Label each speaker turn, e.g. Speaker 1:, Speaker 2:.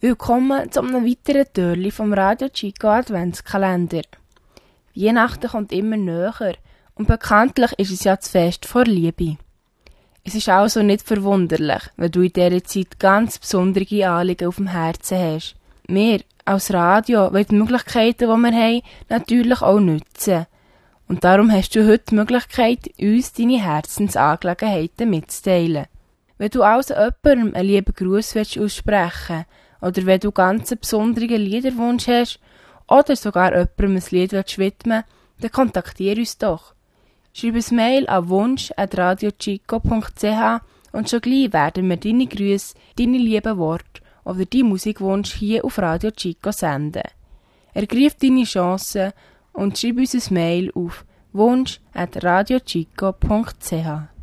Speaker 1: Willkommen zu einem weiteren Türchen vom Radio Chico Adventskalender. Weihnachten kommt immer näher und bekanntlich ist es ja das Fest vor Liebe. Es ist also nicht verwunderlich, wenn du in dieser Zeit ganz besondere Anliegen auf dem Herzen hast. Wir als Radio wollen die Möglichkeiten, die wir haben, natürlich auch nutzen. Und darum hast du heute die Möglichkeit, uns deine Herzensangelegenheiten mitzuteilen. Wenn du also jemandem einen lieben Gruß aussprechen willst, oder wenn du ganz einen besonderen Liederwunsch hast, oder sogar jemandem ein Lied widmen willst, dann kontaktiere uns doch. Schreib ein Mail an wunsch@radiochico.ch und schon gleich werden wir deine Grüße, deine lieben Worte oder deinen Musikwunsch hier auf Radio Chico senden. Ergreif deine Chancen und schreib uns ein Mail auf wunsch@radiochico.ch.